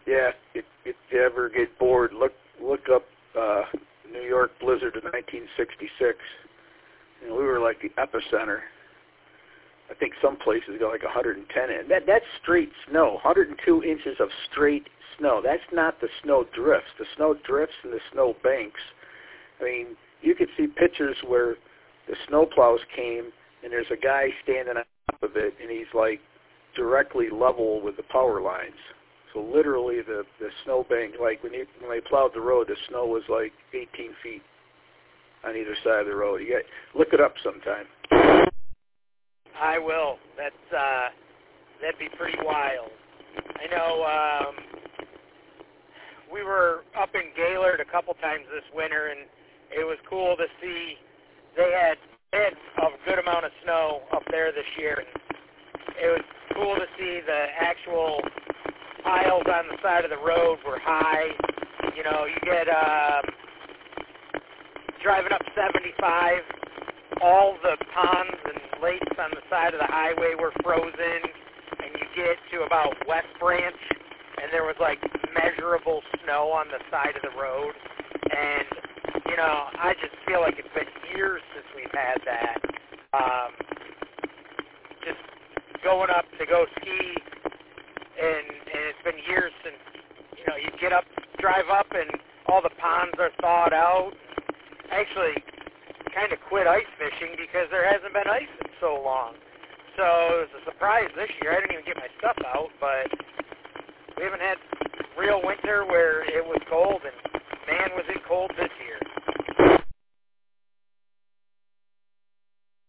Yeah, if you ever get bored, look up New York blizzard of 1966. You know, we were like the epicenter. I think some places got like 110 in. That's straight snow, 102 inches of straight snow. That's not the snow drifts. The snow drifts and the snow banks. I mean, you could see pictures where the snow plows came and there's a guy standing on top of it and he's like directly level with the power lines. So literally the snow bank, like when they plowed the road, the snow was like 18 feet on either side of the road. Look it up sometime. I will. That'd be pretty wild. I know we were up in Gaylord a couple times this winter, and it was cool to see they had a good amount of snow up there this year. And it was cool to see the actual piles on the side of the road were high. You know, you get driving up 75, all the ponds and lakes on the side of the highway were frozen, and you get to about West Branch, and there was like measurable snow on the side of the road. And, you know, I just feel like it's been years since we've had that. Just going up to go ski, and it's been years since, you know, you drive up, and all the ponds are thawed out. Actually, kind of quit ice fishing because there hasn't been ice in so long. So it was a surprise this year. I didn't even get my stuff out, but we haven't had real winter where it was cold, and man, was it cold this year.